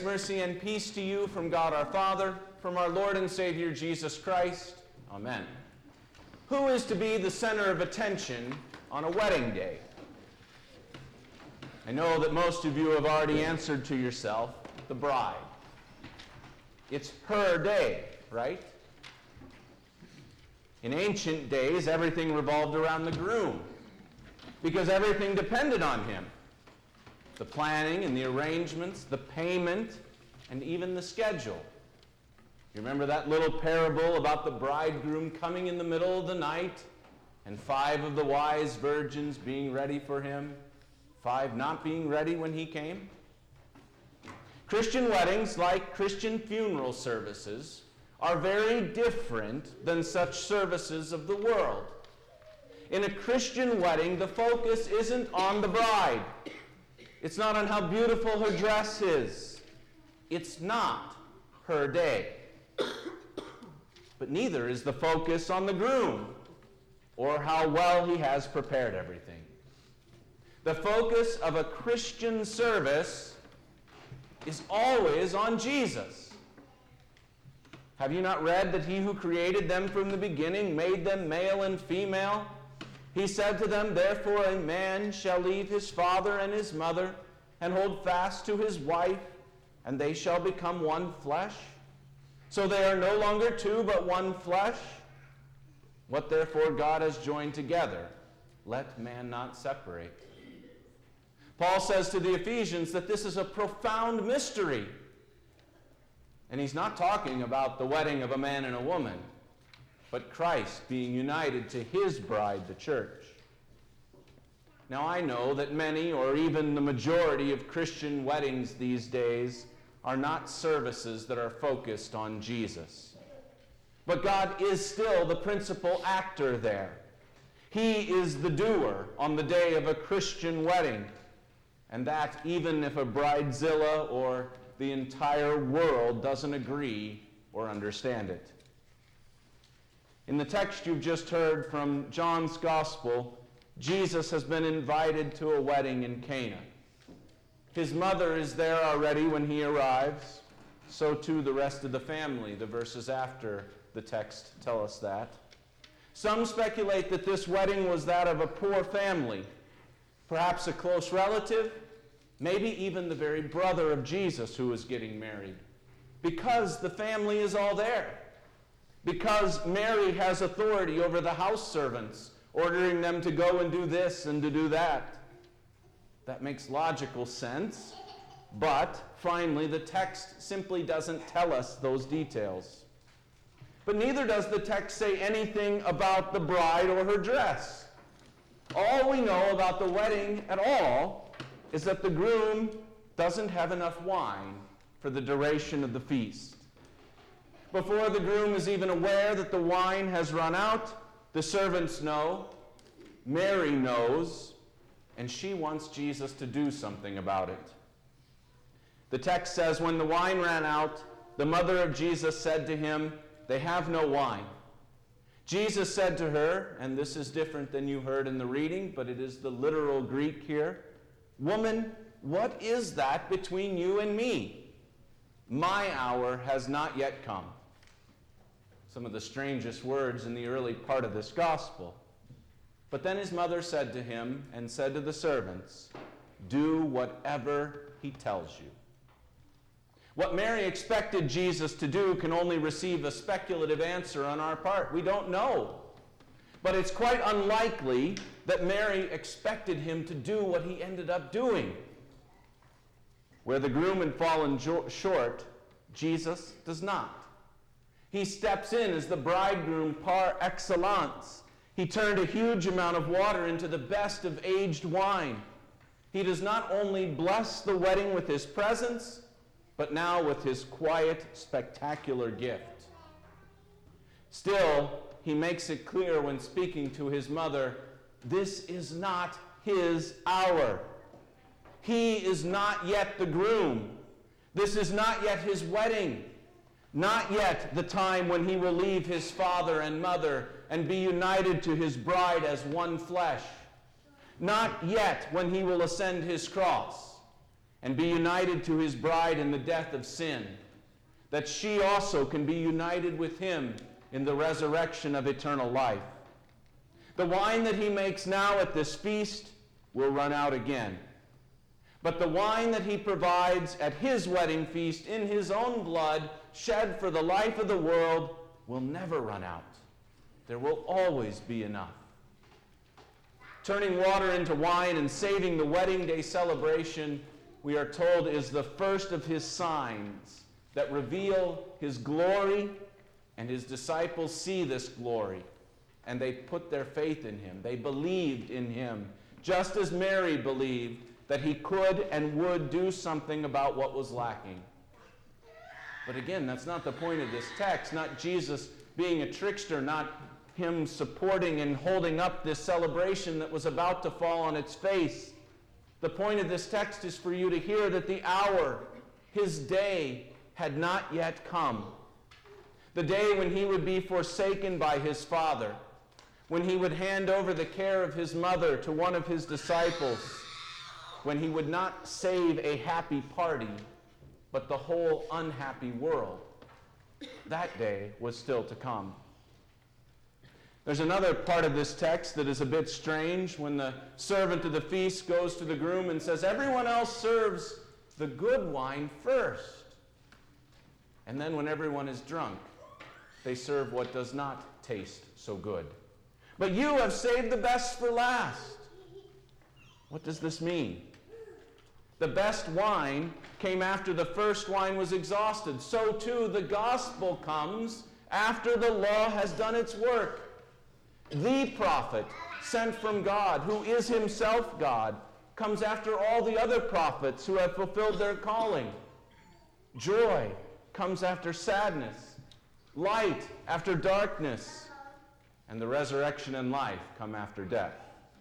mercy, and peace to you from God our Father, from our Lord and Savior Jesus Christ. Amen. Who is to be the center of attention on a wedding day? I know that most of you have already answered to yourself, the bride. It's her day, right? In ancient days, everything revolved around the groom, because everything depended on him. The planning and the arrangements, the payment, and even the schedule. You remember that little parable about the bridegroom coming in the middle of the night and 5 of the wise virgins being ready for him, 5 not being ready when he came? Christian weddings, like Christian funeral services, are very different than such services of the world. In a Christian wedding, the focus isn't on the bride. It's not on how beautiful her dress is. It's not her day. But neither is the focus on the groom or how well he has prepared everything. The focus of a Christian service is always on Jesus. Have you not read that he who created them from the beginning made them male and female? He said to them, "Therefore a man shall leave his father and his mother and hold fast to his wife, and they shall become one flesh. So they are no longer 2, but one flesh. What therefore God has joined together, let man not separate." Paul says to the Ephesians that this is a profound mystery. And he's not talking about the wedding of a man and a woman, but Christ being united to his bride, the church. Now I know that many, or even the majority of Christian weddings these days, are not services that are focused on Jesus. But God is still the principal actor there. He is the doer on the day of a Christian wedding, and that even if a bridezilla or the entire world doesn't agree or understand it. In the text you've just heard from John's Gospel, Jesus has been invited to a wedding in Cana. His mother is there already when he arrives. So too the rest of the family. The verses after the text tell us that. Some speculate that this wedding was that of a poor family, perhaps a close relative, maybe even the very brother of Jesus who was getting married, because the family is all there. Because Mary has authority over the house servants, ordering them to go and do this and to do that. That makes logical sense, but finally the text simply doesn't tell us those details. But neither does the text say anything about the bride or her dress. All we know about the wedding at all is that the groom doesn't have enough wine for the duration of the feast. Before the groom is even aware that the wine has run out, the servants know, Mary knows, and she wants Jesus to do something about it. The text says, when the wine ran out, the mother of Jesus said to him, "They have no wine." Jesus said to her, and this is different than you heard in the reading, but it is the literal Greek here, "Woman, what is that between you and me? My hour has not yet come." Some of the strangest words in the early part of this gospel. But then his mother said to him and said to the servants, "Do whatever he tells you." What Mary expected Jesus to do can only receive a speculative answer on our part. We don't know. But it's quite unlikely that Mary expected him to do what he ended up doing. Where the groom had fallen short, Jesus does not. He steps in as the bridegroom par excellence. He turned a huge amount of water into the best of aged wine. He does not only bless the wedding with his presence, but now with his quiet, spectacular gift. Still, he makes it clear when speaking to his mother, this is not his hour. He is not yet the groom. This is not yet his wedding. Not yet the time when he will leave his father and mother and be united to his bride as one flesh. Not yet when he will ascend his cross. and be united to his bride in the death of sin, that she also can be united with him in the resurrection of eternal life. The wine that he makes now at this feast will run out again. But the wine that he provides at his wedding feast in his own blood, shed for the life of the world, will never run out. There will always be enough. Turning water into wine and saving the wedding day celebration, we are told, is the first of his signs that reveal his glory, and his disciples see this glory, and they put their faith in him. They believed in him, just as Mary believed that he could and would do something about what was lacking. But again, that's not the point of this text, not Jesus being a trickster, not him supporting and holding up this celebration that was about to fall on its face. The point of this text is for you to hear that the hour, his day, had not yet come. The day when he would be forsaken by his Father, when he would hand over the care of his mother to one of his disciples, when he would not save a happy party, but the whole unhappy world. That day was still to come. There's another part of this text that is a bit strange when the servant of the feast goes to the groom and says, "Everyone else serves the good wine first." And then when everyone is drunk, they serve what does not taste so good. "But you have saved the best for last." What does this mean? The best wine came after the first wine was exhausted. So too the gospel comes after the law has done its work. The prophet sent from God, who is himself God, comes after all the other prophets who have fulfilled their calling. Joy comes after sadness. Light after darkness. And the resurrection and life come after death.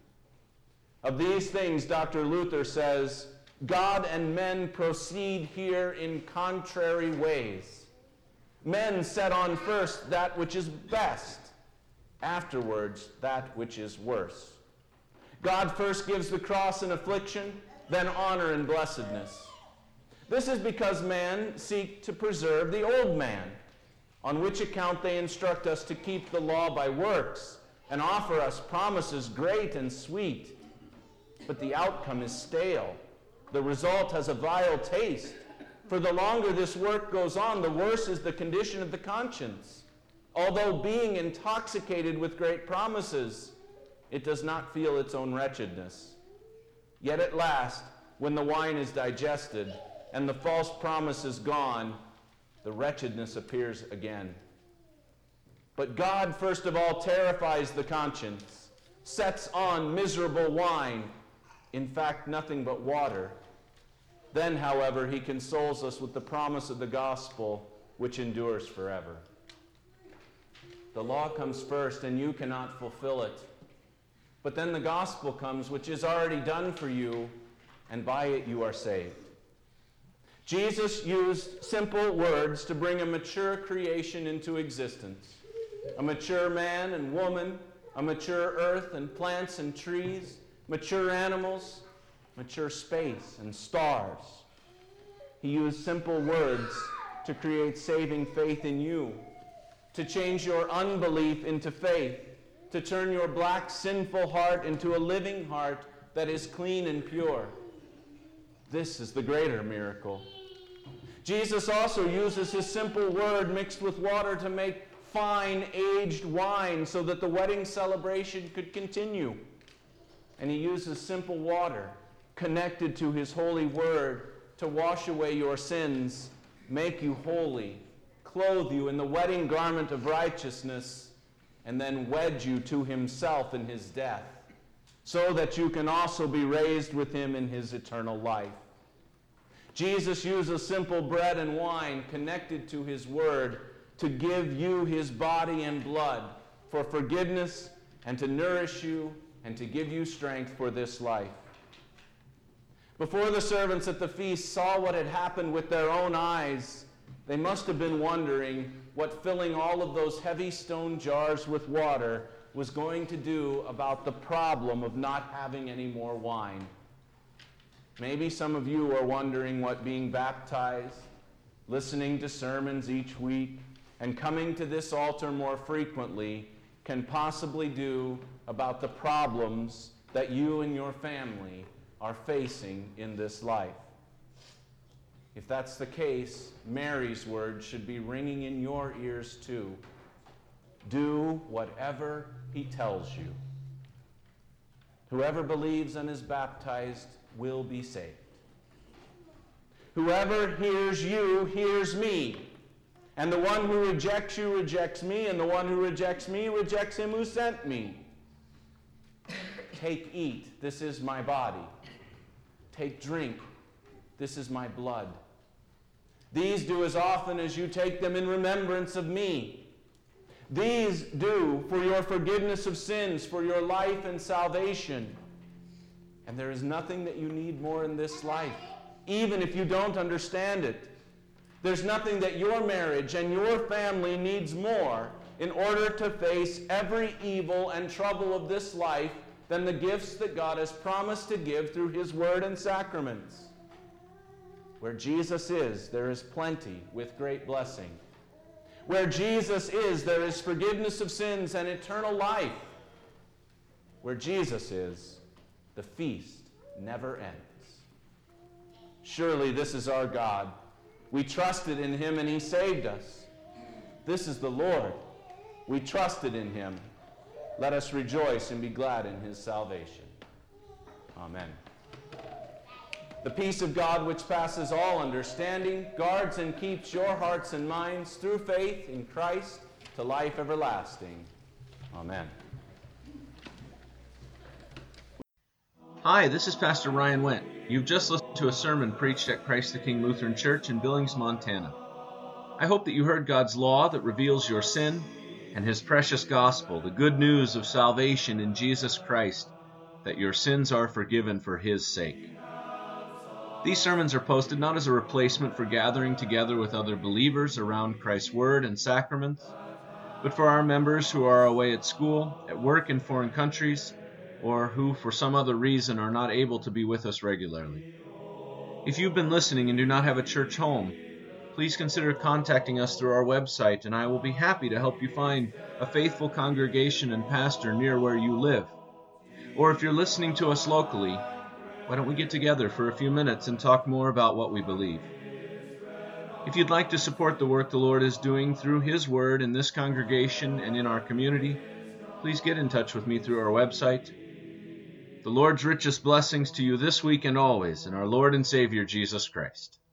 Of these things, Dr. Luther says, God and men proceed here in contrary ways. Men set on first that which is best, afterwards that which is worse. God first gives the cross and affliction, then honor and blessedness. This is because men seek to preserve the old man, on which account they instruct us to keep the law by works and offer us promises great and sweet. But the outcome is stale. The result has a vile taste. For the longer this work goes on, the worse is the condition of the conscience. Although being intoxicated with great promises, it does not feel its own wretchedness. Yet at last, when the wine is digested and the false promise is gone, the wretchedness appears again. But God, first of all, terrifies the conscience, sets on miserable wine, in fact, nothing but water. Then, however, he consoles us with the promise of the gospel, which endures forever. The law comes first, and you cannot fulfill it. But then the gospel comes, which is already done for you, and by it you are saved. Jesus used simple words to bring a mature creation into existence. A mature man and woman, a mature earth and plants and trees, mature animals, mature space and stars. He used simple words to create saving faith in you, to change your unbelief into faith, to turn your black, sinful heart into a living heart that is clean and pure. This is the greater miracle. Jesus also uses his simple word mixed with water to make fine, aged wine so that the wedding celebration could continue. And he uses simple water connected to his holy word to wash away your sins, make you holy, clothe you in the wedding garment of righteousness, and then wed you to himself in his death, so that you can also be raised with him in his eternal life. Jesus uses simple bread and wine connected to his word to give you his body and blood for forgiveness and to nourish you and to give you strength for this life. Before the servants at the feast saw what had happened with their own eyes, they must have been wondering what filling all of those heavy stone jars with water was going to do about the problem of not having any more wine. Maybe some of you are wondering what being baptized, listening to sermons each week, and coming to this altar more frequently can possibly do about the problems that you and your family are facing in this life. If that's the case, Mary's words should be ringing in your ears too. Do whatever he tells you. Whoever believes and is baptized will be saved. Whoever hears you hears me. And the one who rejects you rejects me, and the one who rejects me rejects him who sent me. Take, eat, this is my body. Take, drink, this is my blood. These do as often as you take them in remembrance of me. These do for your forgiveness of sins, for your life and salvation. And there is nothing that you need more in this life, even if you don't understand it. There's nothing that your marriage and your family needs more in order to face every evil and trouble of this life than the gifts that God has promised to give through his word and sacraments. Where Jesus is, there is plenty with great blessing. Where Jesus is, there is forgiveness of sins and eternal life. Where Jesus is, the feast never ends. Surely this is our God. We trusted in him and he saved us. This is the Lord. We trusted in him. Let us rejoice and be glad in his salvation. Amen. The peace of God, which passes all understanding, guards and keeps your hearts and minds through faith in Christ to life everlasting. Amen. Hi, this is Pastor Ryan Wendt. You've just listened to a sermon preached at Christ the King Lutheran Church in Billings, Montana. I hope that you heard God's law that reveals your sin and his precious gospel, the good news of salvation in Jesus Christ, that your sins are forgiven for his sake. These sermons are posted not as a replacement for gathering together with other believers around Christ's word and sacraments, but for our members who are away at school, at work in foreign countries, or who for some other reason are not able to be with us regularly. If you've been listening and do not have a church home, please consider contacting us through our website, and I will be happy to help you find a faithful congregation and pastor near where you live. Or if you're listening to us locally, why don't we get together for a few minutes and talk more about what we believe? If you'd like to support the work the Lord is doing through his word in this congregation and in our community, please get in touch with me through our website. The Lord's richest blessings to you this week and always in our Lord and Savior Jesus Christ.